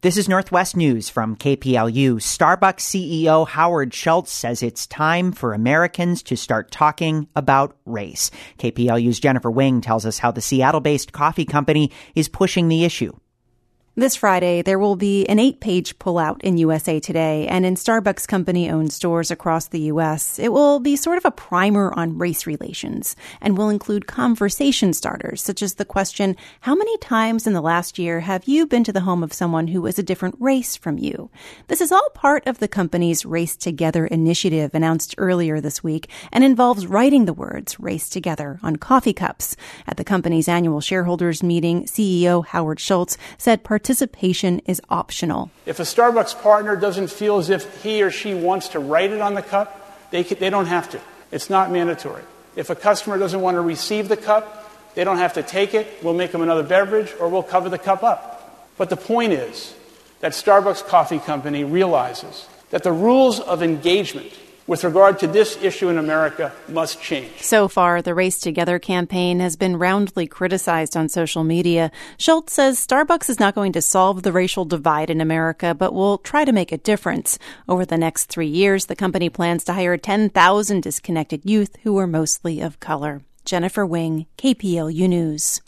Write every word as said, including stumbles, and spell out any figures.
This is Northwest News from K P L U. Starbucks C E O Howard Schultz says it's time for Americans to start talking about race. K P L U's Jennifer Wing tells us how the Seattle-based coffee company is pushing the issue. This Friday, there will be an eight-page pullout in U S A Today and in Starbucks company-owned stores across the U S. It will be sort of a primer on race relations and will include conversation starters, such as the question, how many times in the last year have you been to the home of someone who is a different race from you? This is all part of the company's Race Together initiative announced earlier this week and involves writing the words Race Together on coffee cups. At the company's annual shareholders meeting, C E O Howard Schultz said participants Participation is optional. If a Starbucks partner doesn't feel as if he or she wants to write it on the cup, they, can, they don't have to. It's not mandatory. If a customer doesn't want to receive the cup, they don't have to take it. We'll make them another beverage or we'll cover the cup up. But the point is that Starbucks Coffee Company realizes that the rules of engagement with regard to this issue in America must change. So far, the Race Together campaign has been roundly criticized on social media. Schultz says Starbucks is not going to solve the racial divide in America, but will try to make a difference. Over the next three years, the company plans to hire ten thousand disconnected youth who are mostly of color. Jennifer Wing, K P L U News.